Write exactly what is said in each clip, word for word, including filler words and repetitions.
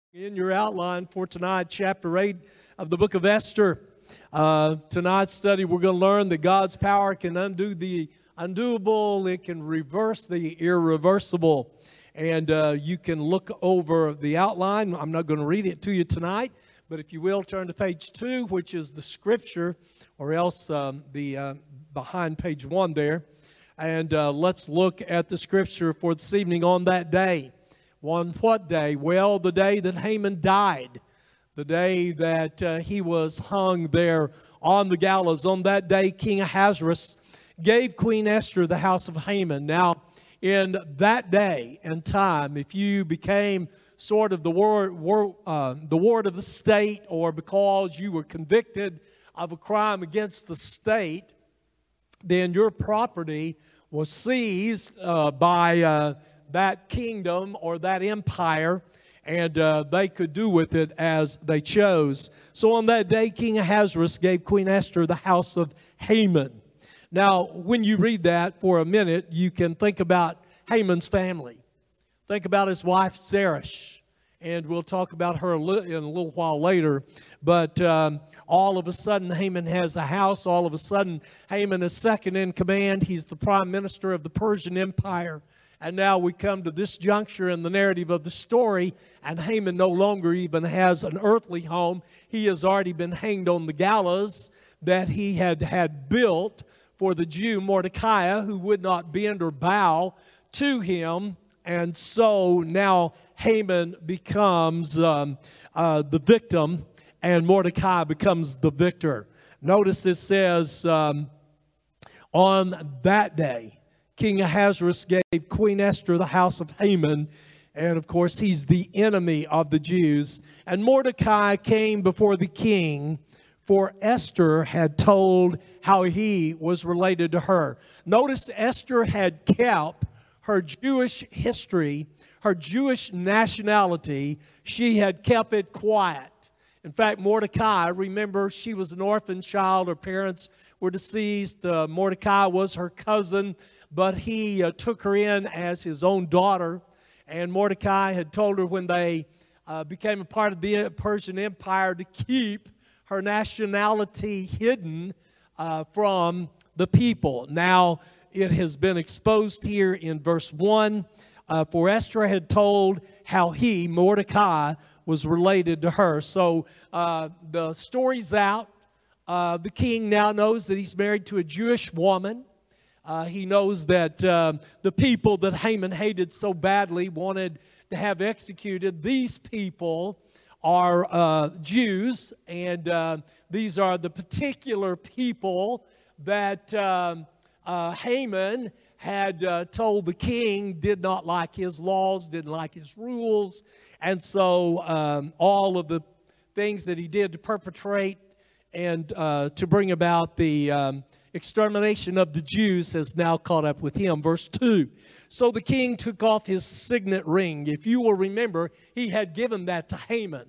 In your outline for tonight, chapter eight of the book of Esther. Uh, tonight's study, we're going to learn that God's power can undo the undoable. It can reverse the irreversible. And uh, you can look over the outline. I'm not going to read it to you tonight, but if you will, turn to page two, which is the scripture, or else um, the uh, behind page one there. And uh, let's look at the scripture for this evening. On that day. On what day? Well, the day that Haman died, the day that uh, he was hung there on the gallows. On that day, King Ahasuerus gave Queen Esther the house of Haman. Now, in that day and time, if you became sort of the ward, ward, uh, the ward of the state, or because you were convicted of a crime against the state, then your property was seized uh, by uh, that kingdom or that empire, and uh, they could do with it as they chose. So on that day, King Ahasuerus gave Queen Esther the house of Haman. Now, when you read that for a minute, you can think about Haman's family. Think about his wife, Zeresh, and we'll talk about her in a little while later. But um, all of a sudden, Haman has a house. All of a sudden, Haman is second in command. He's the prime minister of the Persian Empire. And now we come to this juncture in the narrative of the story, and Haman no longer even has an earthly home. He has already been hanged on the gallows that he had had built for the Jew Mordecai, who would not bend or bow to him. And so now Haman becomes um, uh, the victim, and Mordecai becomes the victor. Notice it says, um, on that day, King Ahasuerus gave Queen Esther the house of Haman, and of course he's the enemy of the Jews. And Mordecai came before the king, for Esther had told how he was related to her. Notice Esther had kept her Jewish history, her Jewish nationality. She had kept it quiet. In fact, Mordecai, remember, she was an orphan child. Her parents were deceased. Uh, Mordecai was her cousin, but he uh, took her in as his own daughter. And Mordecai had told her when they uh, became a part of the Persian Empire to keep her nationality hidden uh, from the people. Now, it has been exposed here in verse one. Uh, for Esther had told how he, Mordecai, was related to her. So uh, the story's out. Uh, the king now knows that he's married to a Jewish woman. Uh, he knows that uh, the people that Haman hated so badly wanted to have executed. These people are uh, Jews, and uh, these are the particular people that um, uh, Haman had uh, told the king did not like his laws, didn't like his rules. And so um, all of the things that he did to perpetrate and uh, to bring about the um, extermination of the Jews has now caught up with him. Verse two. So the king took off his signet ring. If you will remember, he had given that to Haman.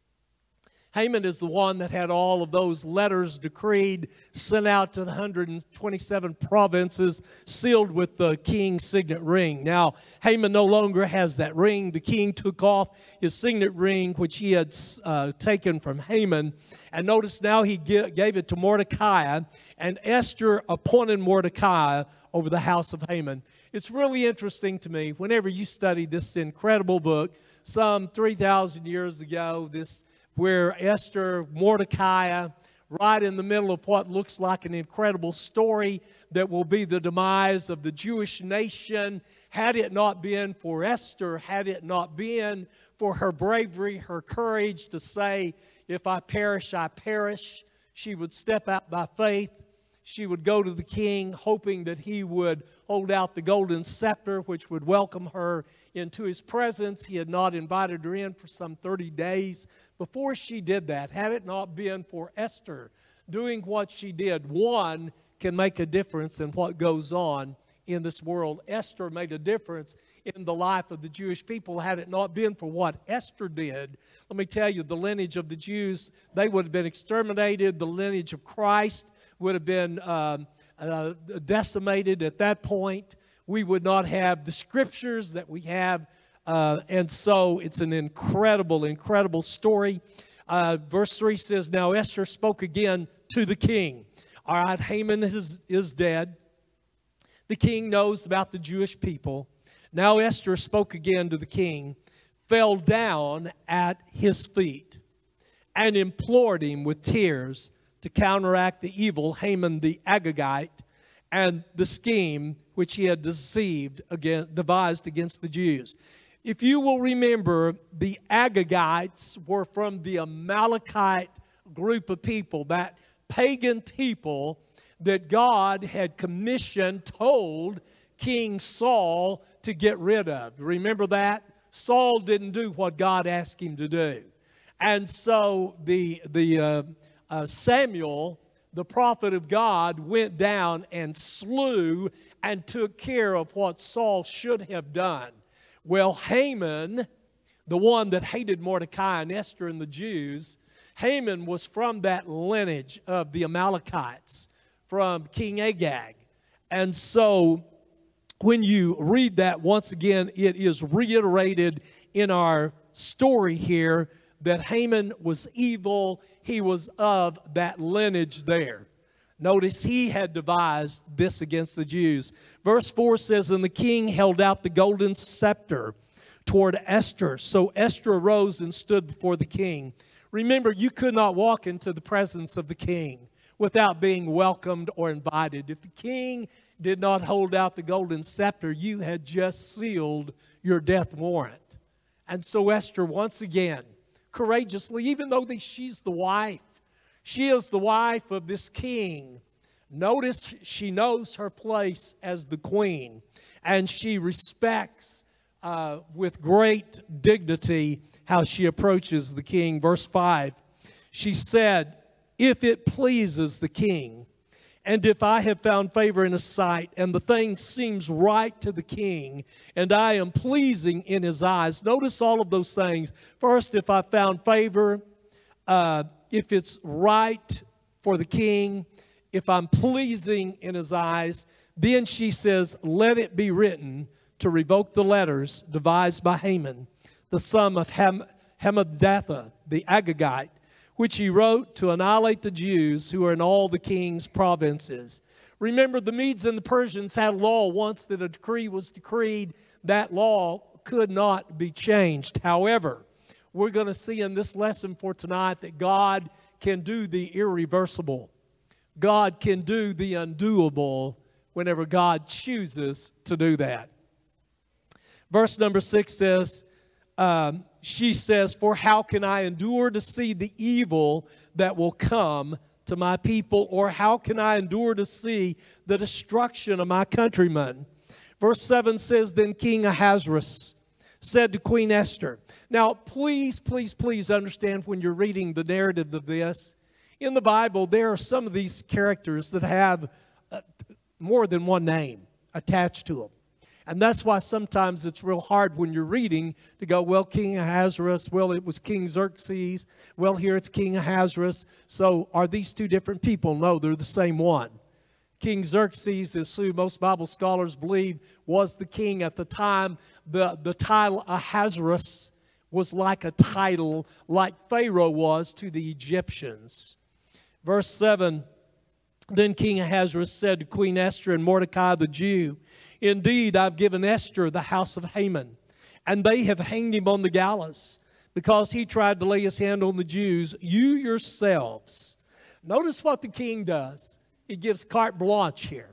Haman is the one that had all of those letters decreed, sent out to the one hundred twenty-seven provinces, sealed with the king's signet ring. Now, Haman no longer has that ring. The king took off his signet ring, which he had uh, taken from Haman. And notice now he gave it to Mordecai, and Esther appointed Mordecai over the house of Haman. It's really interesting to me, whenever you study this incredible book, some three thousand years ago, this where Esther, Mordecai, right in the middle of what looks like an incredible story that will be the demise of the Jewish nation. Had it not been for Esther, had it not been for her bravery, her courage to say, if I perish, I perish, she would step out by faith. She would go to the king, hoping that he would hold out the golden scepter, which would welcome her into his presence. He had not invited her in for some thirty days. Before she did that, had it not been for Esther doing what she did, one can make a difference in what goes on in this world. Esther made a difference in the life of the Jewish people. Had it not been for what Esther did, let me tell you, the lineage of the Jews, they would have been exterminated. The lineage of Christ would have been um, uh, decimated at that point. We would not have the scriptures that we have Uh, and so it's an incredible, incredible story. Uh, verse three says, now Esther spoke again to the king. All right, Haman is, is dead. The king knows about the Jewish people. Now Esther spoke again to the king, fell down at his feet, and implored him with tears to counteract the evil Haman the Agagite and the scheme which he had deceived against, devised against the Jews. If you will remember, the Agagites were from the Amalekite group of people, that pagan people that God had commissioned, told King Saul to get rid of. Remember that? Saul didn't do what God asked him to do. And so the, the uh, uh, Samuel, the prophet of God, went down and slew and took care of what Saul should have done. Well, Haman, the one that hated Mordecai and Esther and the Jews, Haman was from that lineage of the Amalekites, from King Agag. And so when you read that, once again, it is reiterated in our story here that Haman was evil. He was of that lineage there. Notice he had devised this against the Jews. Verse four says, and the king held out the golden scepter toward Esther. So Esther arose and stood before the king. Remember, you could not walk into the presence of the king without being welcomed or invited. If the king did not hold out the golden scepter, you had just sealed your death warrant. And so Esther, once again, courageously, even though she's the wife, she is the wife of this king. Notice she knows her place as the queen, and she respects uh, with great dignity how she approaches the king. Verse five, she said, if it pleases the king, and if I have found favor in his sight, and the thing seems right to the king, and I am pleasing in his eyes. Notice all of those things. First, if I found favor, uh, if it's right for the king, if I'm pleasing in his eyes, then she says, let it be written to revoke the letters devised by Haman, the son of Ham- Hammedatha, the Agagite, which he wrote to annihilate the Jews who are in all the king's provinces. Remember, the Medes and the Persians had a law. Once that a decree was decreed, that law could not be changed. However, we're going to see in this lesson for tonight that God can do the irreversible. God can do the undoable whenever God chooses to do that. Verse number six says, um, she says, for how can I endure to see the evil that will come to my people? Or how can I endure to see the destruction of my countrymen? Verse seven says, then King Ahasuerus said to Queen Esther. Now, please, please, please understand when you're reading the narrative of this. In the Bible, there are some of these characters that have uh, more than one name attached to them. And that's why sometimes it's real hard when you're reading to go, well, King Ahasuerus, well, it was King Xerxes, well, here it's King Ahasuerus. So are these two different people? No, they're the same one. King Xerxes is who most Bible scholars believe was the king at the time. The, the title Ahasuerus was like a title like Pharaoh was to the Egyptians. Verse seven, then King Ahasuerus said to Queen Esther and Mordecai the Jew, indeed, I've given Esther the house of Haman, and they have hanged him on the gallows because he tried to lay his hand on the Jews. You yourselves. Notice what the king does. He gives carte blanche here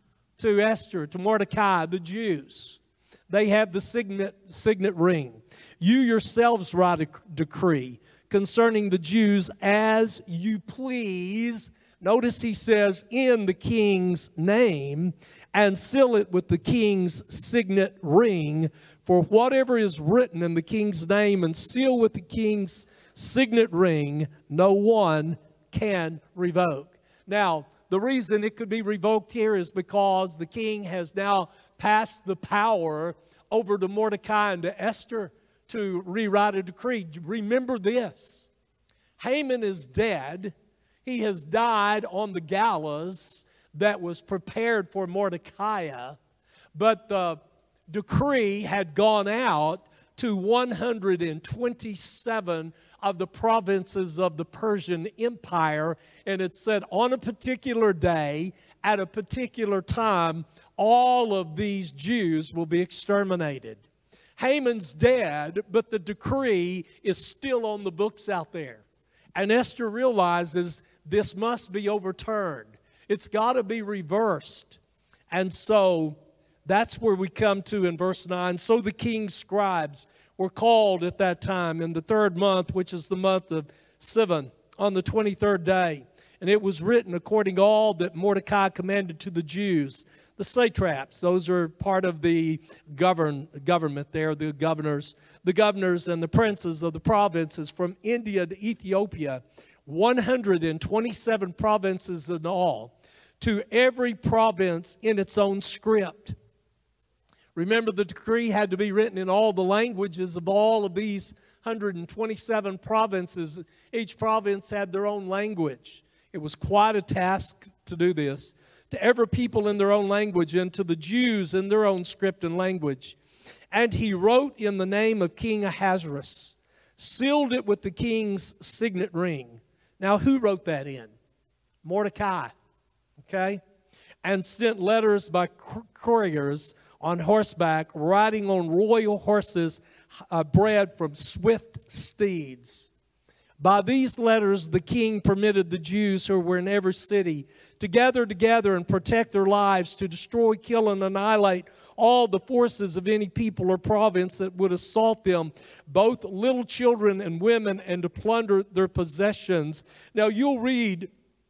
to Esther, to Mordecai, the Jews. They have the signet, signet ring. You yourselves write a decree concerning the Jews as you please. Notice he says, in the king's name, and seal it with the king's signet ring. For whatever is written in the king's name and sealed with the king's signet ring, no one can revoke. Now, the reason it could be revoked here is because the king has now passed the power over to Mordecai and to Esther to rewrite a decree. Remember this. Haman is dead. He has died on the gallows that was prepared for Mordecai, but the decree had gone out to one hundred twenty-seven of the provinces of the Persian Empire. And it said on a particular day, at a particular time, all of these Jews will be exterminated. Haman's dead, but the decree is still on the books out there. And Esther realizes this must be overturned. It's got to be reversed. And so that's where we come to in verse nine. So the king's scribes were called at that time in the third month, which is the month of Sivan, on the twenty-third day. And it was written according to all that Mordecai commanded to the Jews. The satraps, those are part of the govern, government there, the governors, the governors and the princes of the provinces from India to Ethiopia, one hundred twenty-seven provinces in all, to every province in its own script. Remember, the decree had to be written in all the languages of all of these one hundred twenty-seven provinces. Each province had their own language. It was quite a task to do this. To every people in their own language, and to the Jews in their own script and language. And he wrote in the name of King Ahasuerus, sealed it with the king's signet ring. Now, who wrote that in? Mordecai, okay? And sent letters by couriers on horseback, riding on royal horses, uh, bred from swift steeds. By these letters, the king permitted the Jews who were in every city to gather together and protect their lives, to destroy, kill, and annihilate all the forces of any people or province that would assault them, both little children and women, and to plunder their possessions. Now, you'll read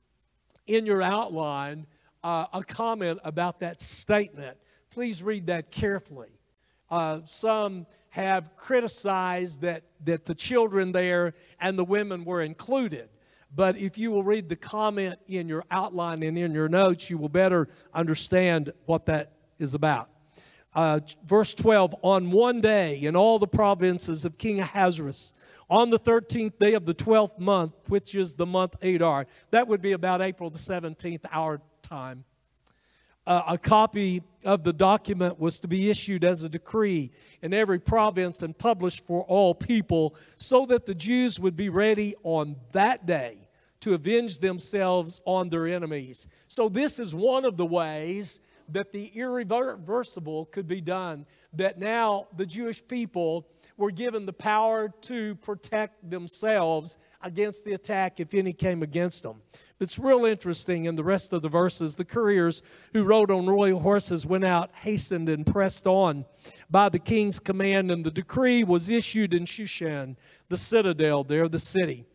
in your outline uh, a comment about that statement. Please read that carefully. Uh, some have criticized that, that the children there and the women were included. But if you will read the comment in your outline and in your notes, you will better understand what that is about. Uh, verse twelve, on one day in all the provinces of King Ahasuerus, on the thirteenth day of the twelfth month, which is the month Adar, that would be about April the seventeenth, our time, Uh, a copy of the document was to be issued as a decree in every province and published for all people, so that the Jews would be ready on that day to avenge themselves on their enemies. So this is one of the ways that the irreversible could be done, that now the Jewish people were given the power to protect themselves against the attack if any came against them. It's real interesting in the rest of the verses. The couriers who rode on royal horses went out, hastened, and pressed on by the king's command, and the decree was issued in Shushan, the citadel there, the city.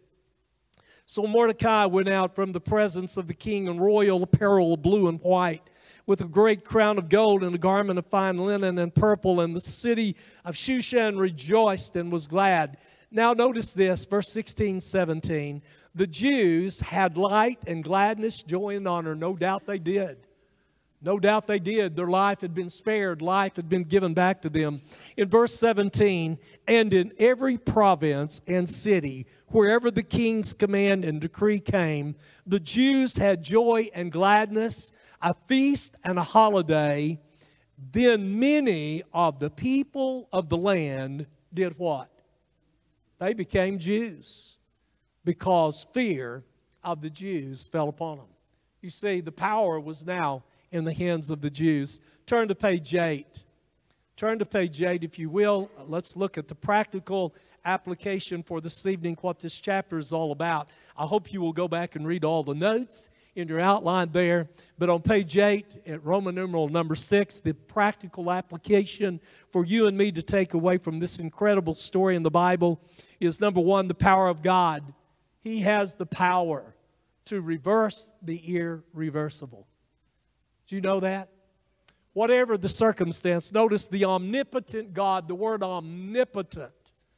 So Mordecai went out from the presence of the king in royal apparel of blue and white, with a great crown of gold and a garment of fine linen and purple, and the city of Shushan rejoiced and was glad. Now notice this, verse sixteen, seventeen. The Jews had light and gladness, joy and honor. No doubt they did. No doubt they did. Their life had been spared. Life had been given back to them. In verse seventeen, and in every province and city, wherever the king's command and decree came, the Jews had joy and gladness, a feast and a holiday. Then many of the people of the land did what? They became Jews, because fear of the Jews fell upon them. You see, the power was now in the hands of the Jews. Turn to page eight. Turn to page eight, if you will. Let's look at the practical application for this evening, what this chapter is all about. I hope you will go back and read all the notes in your outline there. But on page eight, at Roman numeral number six, the practical application for you and me to take away from this incredible story in the Bible is, number one, the power of God. He has the power to reverse the irreversible. Do you know that? Whatever the circumstance, notice the omnipotent God, the word omnipotent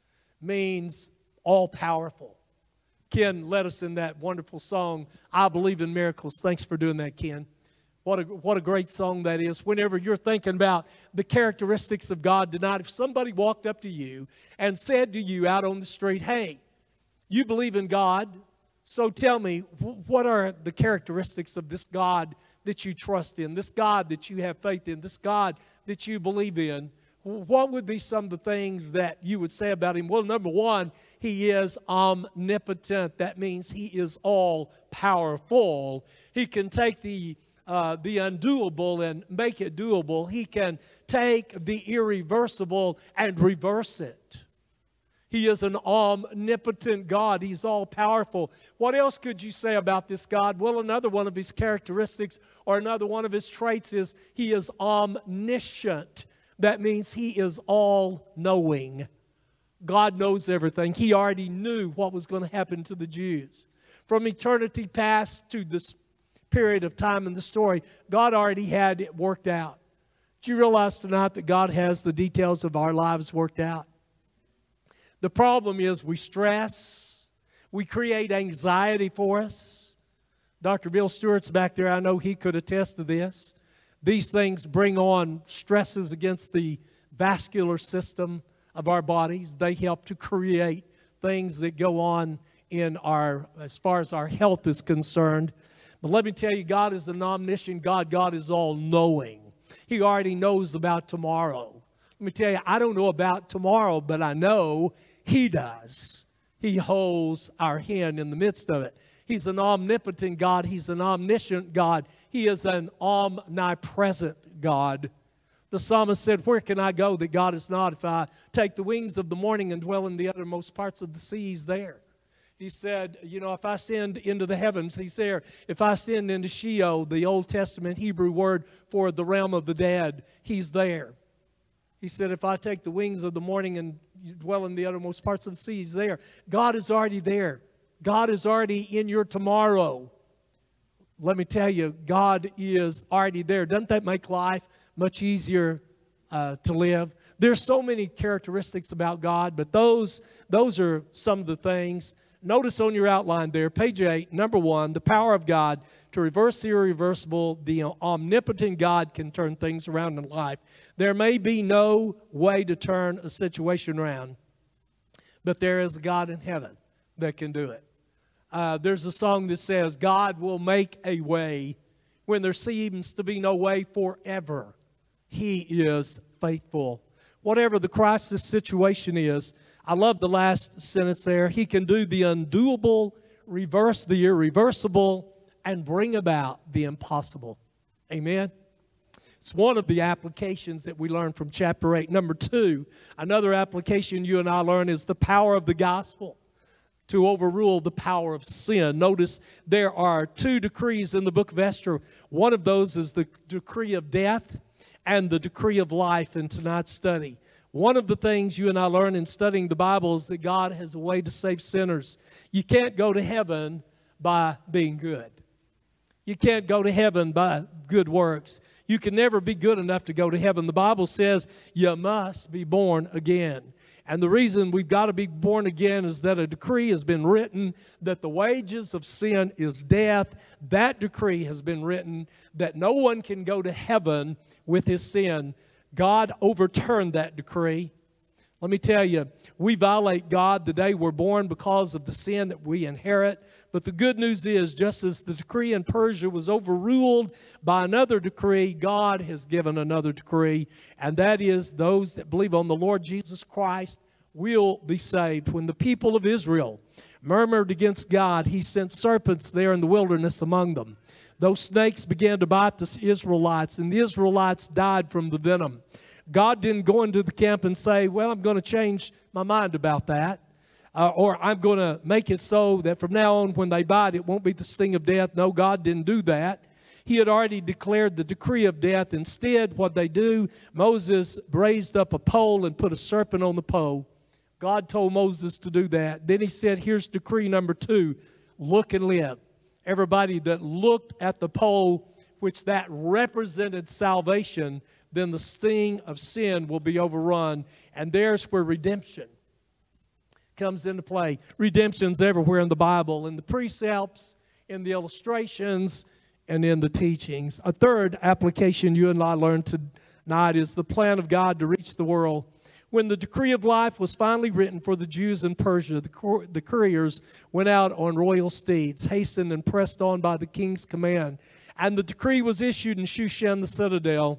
means all-powerful. Ken led us in that wonderful song, I Believe in Miracles. Thanks for doing that, Ken. What a, what a great song that is. Whenever you're thinking about the characteristics of God tonight, if somebody walked up to you and said to you out on the street, hey, you believe in God, so tell me, what are the characteristics of this God that you trust in, this God that you have faith in, this God that you believe in? what would be some of the things that you would say about him? Well, number one, he is omnipotent. That means he is all-powerful. He can take the, uh, the undoable and make it doable. He can take the irreversible and reverse it. He is an omnipotent God. He's all-powerful. What else could you say about this God? Well, another one of his characteristics or another one of his traits is he is omniscient. That means he is all-knowing. God knows everything. He already knew what was going to happen to the Jews. From eternity past to this period of time in the story, God already had it worked out. Do you realize tonight that God has the details of our lives worked out? The problem is we stress, we create anxiety for us. Doctor Bill Stewart's back there. I know he could attest to this. These things bring on stresses against the vascular system of our bodies. They help to create things that go on in our, as far as our health is concerned. But let me tell you, God is an omniscient God. God is all-knowing. He already knows about tomorrow. Let me tell you, I don't know about tomorrow, but I know He does. He holds our hand in the midst of it. He's an omnipotent God. He's an omniscient God. He is an omnipresent God. The psalmist said, where can I go that God is not? If I take the wings of the morning and dwell in the uttermost parts of the sea, He's there. He said, you know, if I ascend into the heavens, He's there. If I ascend into Sheol, the Old Testament Hebrew word for the realm of the dead, He's there. He said, if I take the wings of the morning and dwell in the uttermost parts of the sea, He's there. God is already there. God is already in your tomorrow. Let me tell you, God is already there. Doesn't that make life much easier uh, to live? There's so many characteristics about God, but those, those are some of the things. Notice on your outline there, page eight, number one, the power of God to reverse the irreversible. The omnipotent God can turn things around in life. There may be no way to turn a situation around, but there is a God in heaven that can do it. Uh, there's a song that says, God will make a way when there seems to be no way forever. He is faithful. Whatever the crisis situation is, I love the last sentence there. He can do the undoable, reverse the irreversible, and bring about the impossible. Amen? It's one of the applications that we learn from chapter eight. Number two, another application you and I learn is the power of the gospel to overrule the power of sin. Notice there are two decrees in the book of Esther. One of those is the decree of death and the decree of life in tonight's study. One of the things you and I learn in studying the Bible is that God has a way to save sinners. You can't go to heaven by being good. You can't go to heaven by good works. You can never be good enough to go to heaven. The Bible says you must be born again. And the reason we've got to be born again is that a decree has been written that the wages of sin is death. That decree has been written that no one can go to heaven with his sin. God overturned that decree. Let me tell you, we violate God the day we're born because of the sin that we inherit. But the good news is, just as the decree in Persia was overruled by another decree, God has given another decree, and that is those that believe on the Lord Jesus Christ will be saved. When the people of Israel murmured against God, He sent serpents there in the wilderness among them. Those snakes began to bite the Israelites, and the Israelites died from the venom. God didn't go into the camp and say, well, I'm going to change my mind about that. Uh, or I'm going to make it so that from now on when they bite, it won't be the sting of death. No, God didn't do that. He had already declared the decree of death. Instead, what they do, Moses raised up a pole and put a serpent on the pole. God told Moses to do that. Then He said, here's decree number two, look and live. Everybody that looked at the pole, which that represented salvation, then the sting of sin will be overrun. And there's where redemption comes into play. Redemption's everywhere in the Bible, in the precepts, in the illustrations, and in the teachings. A third application you and I learned tonight is the plan of God to reach the world. When the decree of life was finally written for the Jews in Persia, the, the couriers went out on royal steeds, hastened and pressed on by the king's command. And the decree was issued in Shushan the citadel.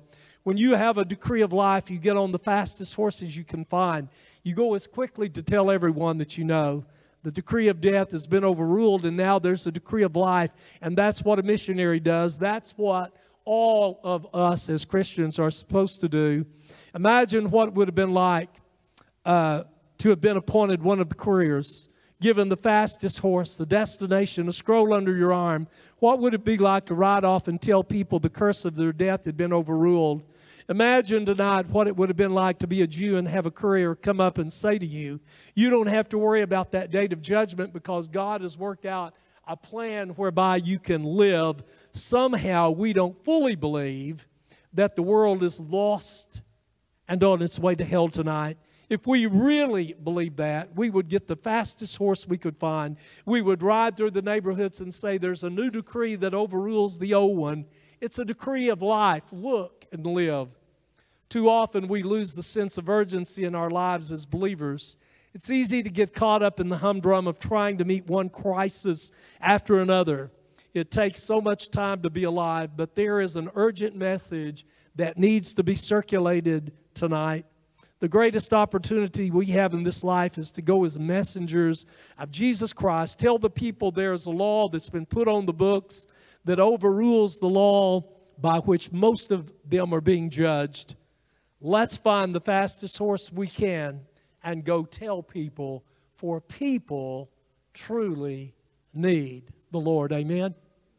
When you have a decree of life, you get on the fastest horses you can find. You go as quickly to tell everyone that you know. The decree of death has been overruled, and now there's a decree of life, and that's what a missionary does. That's what all of us as Christians are supposed to do. Imagine what it would have been like uh, to have been appointed one of the couriers, given the fastest horse, the destination, a scroll under your arm. What would it be like to ride off and tell people the curse of their death had been overruled? Imagine tonight what it would have been like to be a Jew and have a courier come up and say to you, you don't have to worry about that date of judgment because God has worked out a plan whereby you can live. Somehow we don't fully believe that the world is lost and on its way to hell tonight. If we really believed that, we would get the fastest horse we could find. We would ride through the neighborhoods and say, there's a new decree that overrules the old one. It's a decree of life. Look and live. Too often we lose the sense of urgency in our lives as believers. It's easy to get caught up in the humdrum of trying to meet one crisis after another. It takes so much time to be alive, but there is an urgent message that needs to be circulated tonight. The greatest opportunity we have in this life is to go as messengers of Jesus Christ. Tell the people there is a law that's been put on the books that overrules the law by which most of them are being judged. Let's find the fastest horse we can and go tell people, for people truly need the Lord. Amen?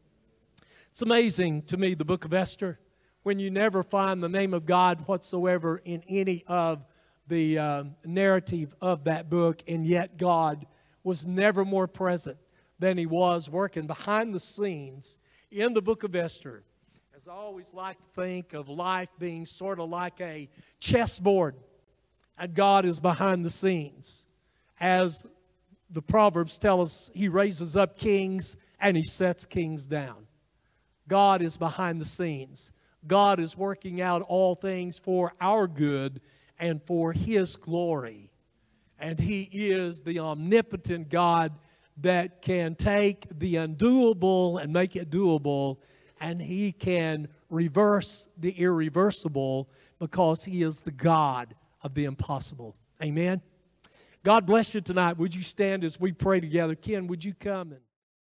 It's amazing to me, the book of Esther, when you never find the name of God whatsoever in any of the uh, narrative of that book, and yet God was never more present than he was working behind the scenes in the book of Esther. As I always like to think of life being sort of like a chessboard, and God is behind the scenes. As the Proverbs tell us, he raises up kings and he sets kings down. God is behind the scenes. God is working out all things for our good and for his glory. And he is the omnipotent God that can take the undoable and make it doable, and he can reverse the irreversible because he is the God of the impossible. Amen. God bless you tonight. Would you stand as we pray together? Ken, would you come and